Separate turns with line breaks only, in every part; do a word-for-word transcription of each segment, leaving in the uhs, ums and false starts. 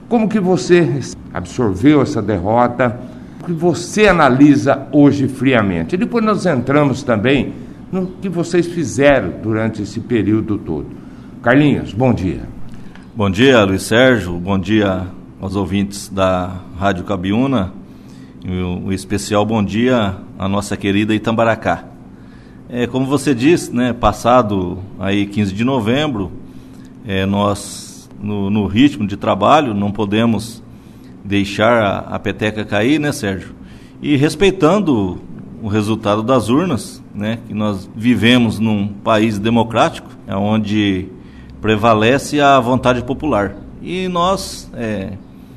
Como que você absorveu essa derrota? O que você analisa hoje friamente? E depois nós entramos também no que vocês fizeram durante esse período todo. Carlinhos, bom dia.
Bom dia, Luiz Sérgio. Bom dia aos ouvintes da Rádio Cabiúna. Um especial bom dia à nossa querida Itambaracá. É, como você disse, né, passado aí quinze de novembro, é, nós, no, no ritmo de trabalho, não podemos deixar a, a peteca cair, né, Sérgio? E respeitando o resultado das urnas, né, que nós vivemos num país democrático, onde prevalece a vontade popular. E nós é,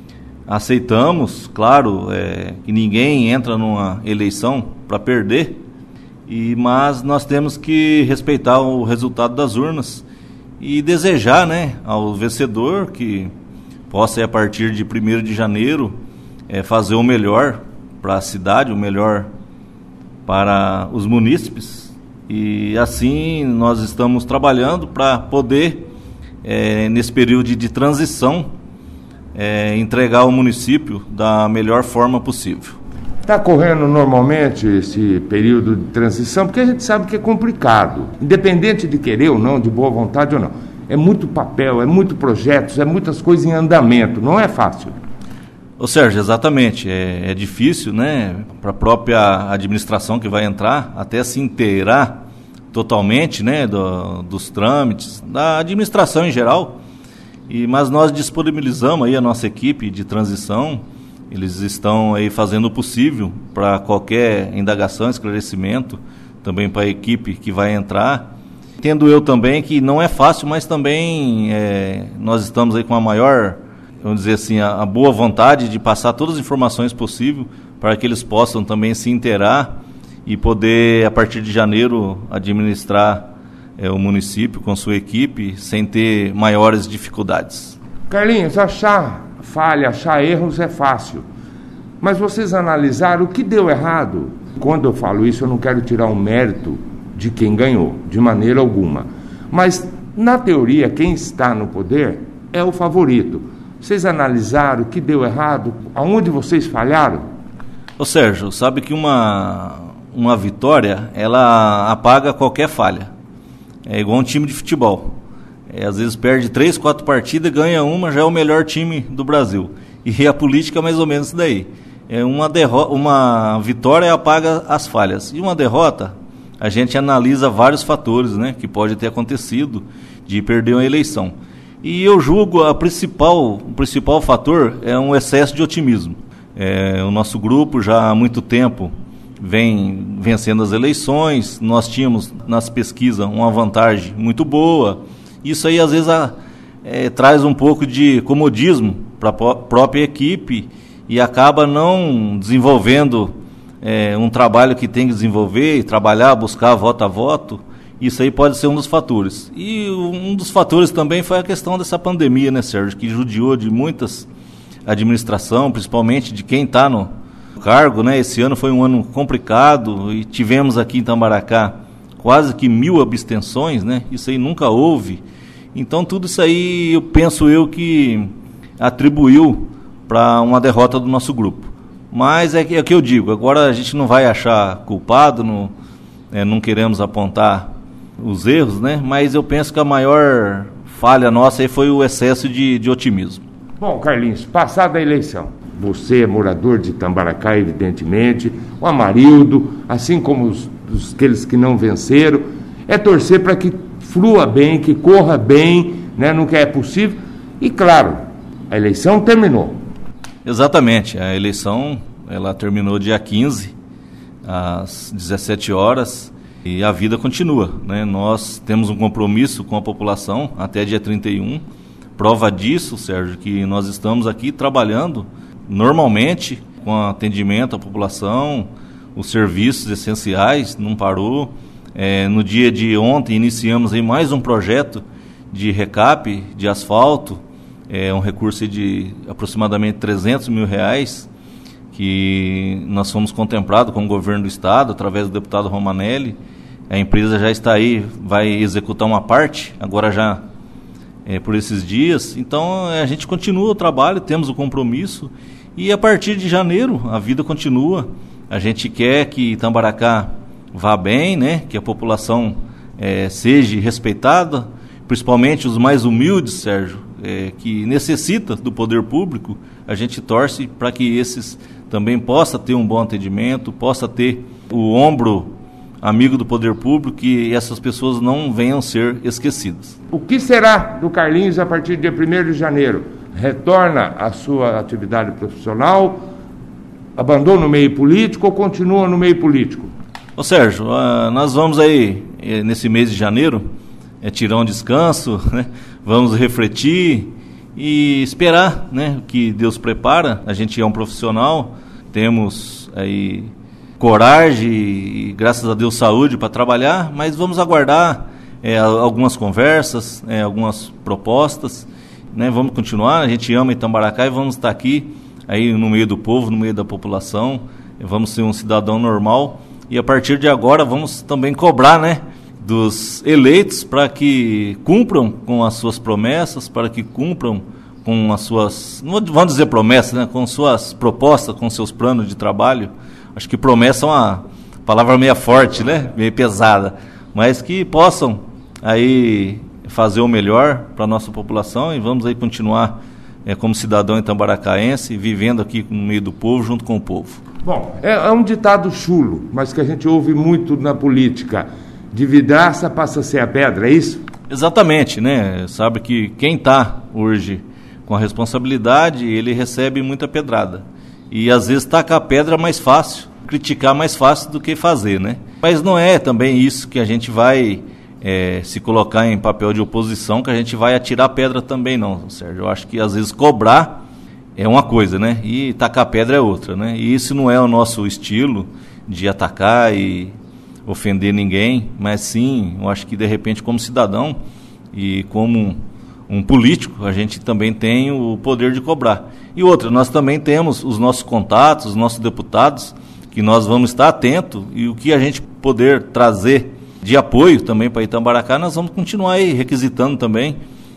aceitamos, claro, é, que ninguém entra numa eleição para perder, e, mas nós temos que respeitar o resultado das urnas e desejar, né, ao vencedor que possa, a partir de primeiro de janeiro, é, fazer o melhor para a cidade, o melhor para os munícipes. E assim nós estamos trabalhando para poder, é, nesse período de, de transição, É, entregar ao município da melhor forma possível.
Está correndo normalmente esse período de transição, porque a gente sabe que é complicado, independente de querer ou não, de boa vontade ou não. É muito papel, é muito projetos, é muitas coisas em andamento, não é fácil.
Ô Sérgio, exatamente, é, é difícil, né, para a própria administração que vai entrar, até se inteirar totalmente, né, do, dos trâmites, da administração em geral. E, mas nós disponibilizamos aí a nossa equipe de transição, eles estão aí fazendo o possível para qualquer indagação, esclarecimento, também para a equipe que vai entrar. Entendo eu também que não é fácil, mas também é, nós estamos aí com a maior, vamos dizer assim, a, a boa vontade de passar todas as informações possíveis para que eles possam também se inteirar e poder, a partir de janeiro, administrar É, o município com sua equipe sem ter maiores dificuldades.
Carlinhos, achar falha, achar erros é fácil, mas vocês analisaram o que deu errado? Quando eu falo isso, eu não quero tirar um mérito de quem ganhou, de maneira alguma, mas na teoria quem está no poder é o favorito. Vocês analisaram o que deu errado? Aonde vocês falharam?
Ô Sérgio, sabe que uma, uma vitória, ela apaga qualquer falha. É igual um time de futebol. É, às vezes perde três, quatro partidas, ganha uma, já é o melhor time do Brasil. E a política é mais ou menos isso daí. É uma, derro- uma vitória apaga as falhas. E uma derrota, a gente analisa vários fatores, né, que pode ter acontecido de perder uma eleição. E eu julgo a principal, o principal fator é um excesso de otimismo. É, o nosso grupo já há muito tempo vem vencendo as eleições, nós tínhamos nas pesquisas uma vantagem muito boa. Isso aí às vezes a, é, traz um pouco de comodismo para a própria equipe e acaba não desenvolvendo é, um trabalho que tem que desenvolver e trabalhar, buscar voto a voto. Isso aí pode ser um dos fatores. E um dos fatores também foi a questão dessa pandemia, né, Sérgio, que judiou de muitas administrações, principalmente de quem está no cargo, né? Esse ano foi um ano complicado e tivemos aqui em Itambaracá quase que mil abstenções, né? Isso aí nunca houve. Então tudo isso aí eu penso eu que atribuiu para uma derrota do nosso grupo. Mas é, é o que eu digo, agora a gente não vai achar culpado, não, é, não queremos apontar os erros, né? Mas eu penso que a maior falha nossa aí foi o excesso de, de otimismo.
Bom, Carlinhos, passada a eleição, você é morador de Itambaracá, evidentemente, o Amarildo, assim como os, os, aqueles que não venceram, é torcer para que flua bem, que corra bem, né, no que é possível. E, claro, a eleição terminou.
Exatamente, a eleição ela terminou dia quinze, às dezessete horas, e a vida continua, né? Nós temos um compromisso com a população até dia trinta e um. Prova disso, Sérgio, que nós estamos aqui trabalhando normalmente com atendimento à população, os serviços essenciais, não parou. É, no dia de ontem iniciamos aí mais um projeto de recap de asfalto, é um recurso de aproximadamente trezentos mil reais, que nós fomos contemplados com o governo do estado, através do deputado Romanelli. A empresa já está aí, vai executar uma parte, agora já é, por esses dias. Então a gente continua o trabalho, temos o compromisso e a partir de janeiro a vida continua. A gente quer que Itamaracá vá bem, né? Que a população é, seja respeitada, principalmente os mais humildes, Sérgio, é, que necessita do poder público. A gente torce para que esses também possam ter um bom atendimento, possa ter o ombro amigo do poder público, que essas pessoas não venham ser esquecidas.
O que será do Carlinhos a partir do dia primeiro de janeiro? Retorna à sua atividade profissional, abandona o meio político ou continua no meio político?
Ô Sérgio, uh, nós vamos aí, nesse mês de janeiro, é, tirar um descanso, né? Vamos refletir e esperar, né, o que Deus prepara. A gente é um profissional, temos aí coragem e, graças a Deus, saúde para trabalhar, mas vamos aguardar é, algumas conversas, é, algumas propostas, né? Vamos continuar, a gente ama Itamaracá e vamos estar aqui aí no meio do povo, no meio da população, vamos ser um cidadão normal e a partir de agora vamos também cobrar, né, dos eleitos para que cumpram com as suas promessas, para que cumpram com as suas, não vamos dizer promessas, né, com suas propostas, com seus planos de trabalho. Acho que promessa é uma palavra meio forte, né? Meio pesada, mas que possam aí fazer o melhor para a nossa população e vamos aí continuar é, como cidadão itamaracaense, vivendo aqui no meio do povo, junto com o povo.
Bom, é, é um ditado chulo, mas que a gente ouve muito na política. De vidraça passa a ser a pedra, é isso?
Exatamente, né? Sabe que quem está hoje com a responsabilidade, ele recebe muita pedrada. E às vezes tacar a pedra é mais fácil, criticar mais fácil do que fazer, né? Mas não é também isso que a gente vai é, se colocar em papel de oposição, que a gente vai atirar pedra também não, Sérgio. Eu acho que às vezes cobrar é uma coisa, né? E tacar pedra é outra, né? E isso não é o nosso estilo de atacar e ofender ninguém, mas sim, eu acho que de repente como cidadão e como um político, a gente também tem o poder de cobrar. E outra, nós também temos os nossos contatos, os nossos deputados, que nós vamos estar atentos e o que a gente poder trazer de apoio também para Itamaracá, nós vamos continuar aí requisitando também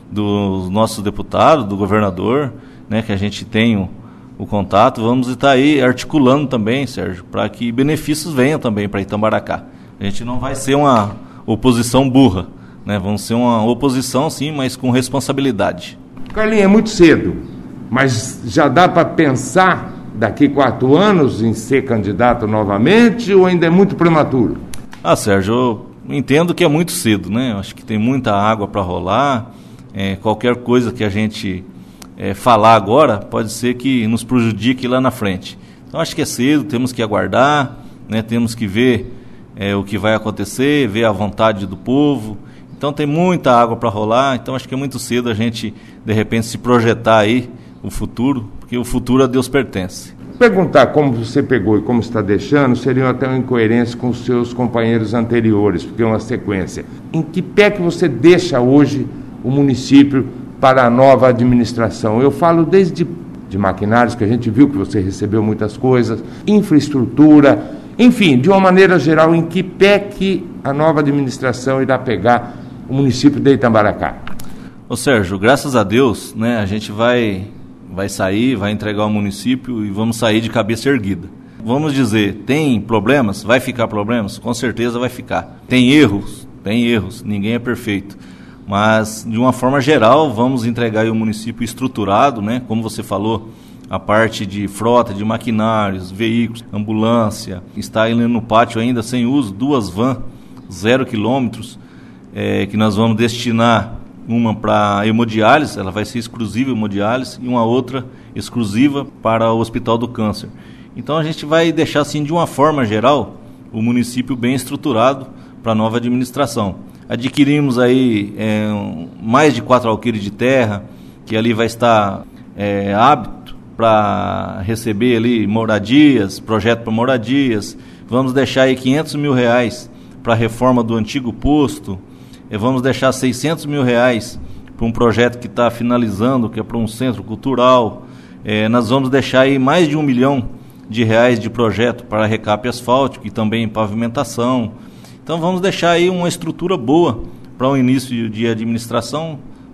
dos nossos deputados, do governador, né, que a gente tem o, o contato, vamos estar aí articulando também, Sérgio, para que benefícios venham também para Itamaracá. A gente não vai ser uma oposição burra, né? Vamos ser uma oposição, sim, mas com responsabilidade.
Carlinhos, é muito cedo, mas já dá para pensar daqui quatro anos em ser candidato novamente ou ainda é muito prematuro?
Ah, Sérgio, eu entendo que é muito cedo, né? Eu acho que tem muita água para rolar, é, qualquer coisa que a gente é, falar agora pode ser que nos prejudique lá na frente. Então acho que é cedo, temos que aguardar, né? Temos que ver é, o que vai acontecer, ver a vontade do povo. Então tem muita água para rolar, então acho que é muito cedo a gente, de repente, se projetar aí o futuro, porque o futuro a Deus pertence.
Perguntar como você pegou e como está deixando seria até uma incoerência com os seus companheiros anteriores, porque é uma sequência. Em que pé que você deixa hoje o município para a nova administração? Eu falo desde de maquinários, que a gente viu que você recebeu muitas coisas, infraestrutura, enfim, de uma maneira geral, em que pé que a nova administração irá pegar o município de Itamaracá?
Ô Sérgio, graças a Deus, né, a gente vai, vai sair, vai entregar o município e vamos sair de cabeça erguida. Vamos dizer, tem problemas? Vai ficar problemas? Com certeza vai ficar. Tem erros? Tem erros, ninguém é perfeito. Mas, de uma forma geral, vamos entregar aí o município estruturado, né, como você falou, a parte de frota, de maquinários, veículos, ambulância, está ali no pátio ainda sem uso, duas vans, zero quilômetros, é, que nós vamos destinar uma para hemodiálise, ela vai ser exclusiva hemodiálise, e uma outra exclusiva para o Hospital do Câncer. Então a gente vai deixar assim, de uma forma geral, o município bem estruturado para a nova administração. Adquirimos aí é, mais de quatro alqueires de terra, que ali vai estar é, apto para receber ali moradias, projeto para moradias. Vamos deixar aí quinhentos mil reais para a reforma do antigo posto. E vamos deixar seiscentos mil reais para um projeto que está finalizando, que é para um centro cultural. É, nós vamos deixar aí mais de um milhão de reais de projeto para recape asfáltico e também pavimentação. Então vamos deixar aí uma estrutura boa para o início de administração. O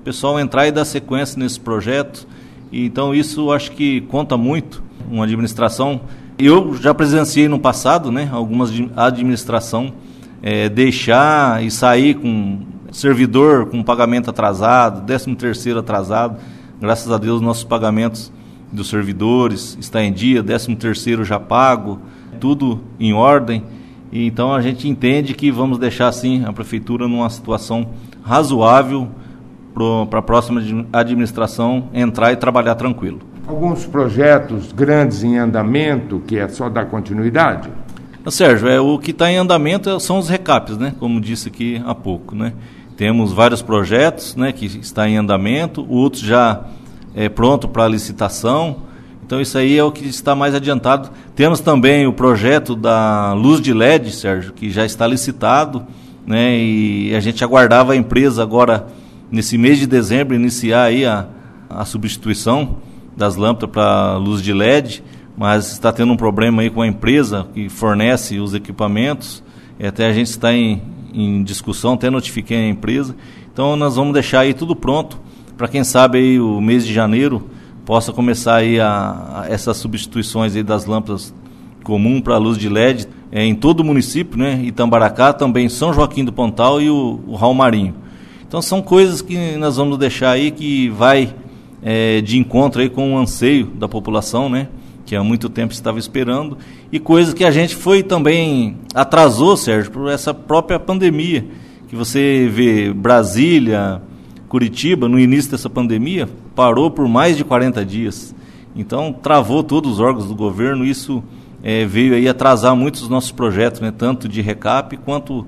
pessoal entrar e dar sequência nesse projeto. E, então isso acho que conta muito, uma administração. Eu já presenciei no passado, né, algumas administração é, deixar e sair com servidor com pagamento atrasado, décimo terceiro atrasado. Graças a Deus nossos pagamentos dos servidores está em dia, décimo terceiro já pago, tudo em ordem. E então a gente entende que vamos deixar assim a prefeitura numa situação razoável para a próxima administração entrar e trabalhar tranquilo.
Alguns projetos grandes em andamento, que é só dar continuidade?
Sérgio, é, o que está em andamento são os recapes, né? Como disse aqui há pouco, né? Temos vários projetos, né, que está em andamento, outros já é pronto para licitação. Então isso aí é o que está mais adiantado. Temos também o projeto da luz de L E D, Sérgio, que já está licitado, né? E a gente aguardava a empresa agora, nesse mês de dezembro, iniciar aí a, a substituição das lâmpadas para luz de L E D, mas está tendo um problema aí com a empresa que fornece os equipamentos. E até a gente está em, em discussão, até notifiquei a empresa. Então nós vamos deixar aí tudo pronto para quem sabe aí o mês de janeiro possa começar aí a, a essas substituições aí das lâmpadas comum para a luz de L E D é, em todo o município, né? Itambaracá, também São Joaquim do Pontal e o, o Raul Marinho. Então são coisas que nós vamos deixar aí que vai é, de encontro aí com o anseio da população, né? Que há muito tempo estava esperando, e coisas que a gente foi também atrasou, Sérgio, por essa própria pandemia, que você vê Brasília, Curitiba, no início dessa pandemia, parou por mais de quarenta dias. Então, travou todos os órgãos do governo, isso é, veio aí atrasar muitos dos nossos projetos, né, tanto de recap quanto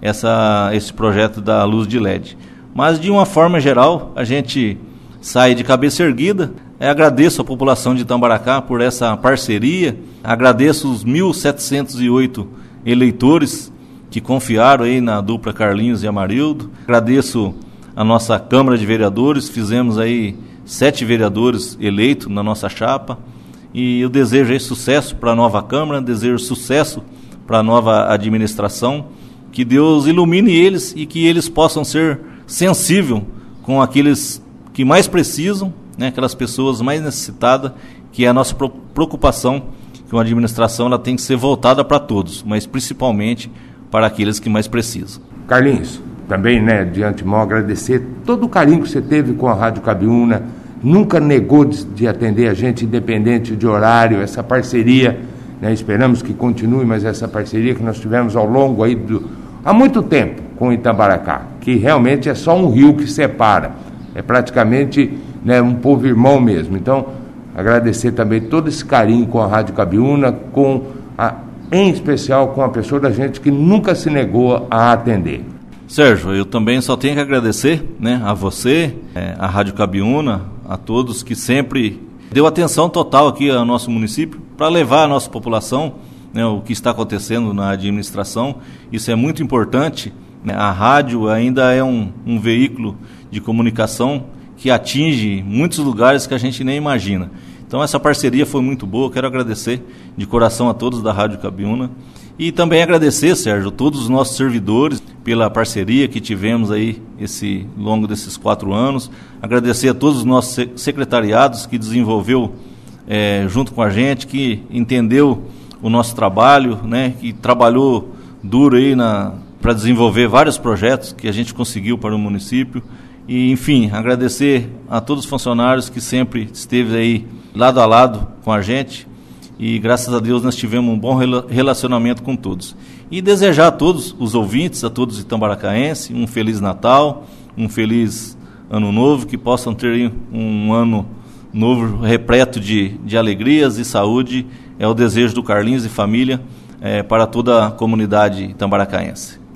essa, esse projeto da luz de L E D. Mas, de uma forma geral, a gente sai de cabeça erguida. Eu agradeço a população de Itambaracá por essa parceria, agradeço os mil setecentos e oito eleitores que confiaram aí na dupla Carlinhos e Amarildo, agradeço a nossa Câmara de Vereadores, fizemos aí sete vereadores eleitos na nossa chapa, e eu desejo aí sucesso para a nova Câmara, desejo sucesso para a nova administração, que Deus ilumine eles e que eles possam ser sensíveis com aqueles que mais precisam, né, aquelas pessoas mais necessitadas, que é a nossa preocupação, que uma administração ela tem que ser voltada para todos, mas principalmente para aqueles que mais precisam.
Carlinhos, também, né, de antemão, agradecer todo o carinho que você teve com a Rádio Cabiúna, nunca negou de, de atender a gente, independente de horário, essa parceria, né, esperamos que continue, mas essa parceria que nós tivemos ao longo aí do, há muito tempo com Itambaracá, que realmente é só um rio que separa, é praticamente, né, um povo irmão mesmo. Então, agradecer também todo esse carinho com a Rádio Cabiúna, com a, em especial com a pessoa da gente que nunca se negou a atender.
Sérgio, eu também só tenho que agradecer, né, a você, é, a Rádio Cabiúna, a todos que sempre deu atenção total aqui ao nosso município para levar a nossa população, né, o que está acontecendo na administração. Isso é muito importante, né? A rádio ainda é um, um veículo de comunicação que atinge muitos lugares que a gente nem imagina. Então essa parceria foi muito boa, quero agradecer de coração a todos da Rádio Cabiúna e também agradecer, Sérgio, todos os nossos servidores pela parceria que tivemos aí esse longo desses quatro anos, agradecer a todos os nossos secretariados que desenvolveu é, junto com a gente, que entendeu o nosso trabalho, né, que trabalhou duro aí na, para desenvolver vários projetos que a gente conseguiu para o município. E, enfim, agradecer a todos os funcionários que sempre esteve aí lado a lado com a gente e graças a Deus nós tivemos um bom relacionamento com todos. E desejar a todos os ouvintes, a todos os itambaracaenses, um Feliz Natal, um feliz Ano Novo, que possam ter um ano novo repleto de, de alegrias e saúde. É o desejo do Carlinhos e família é, para toda a comunidade itambaracaense.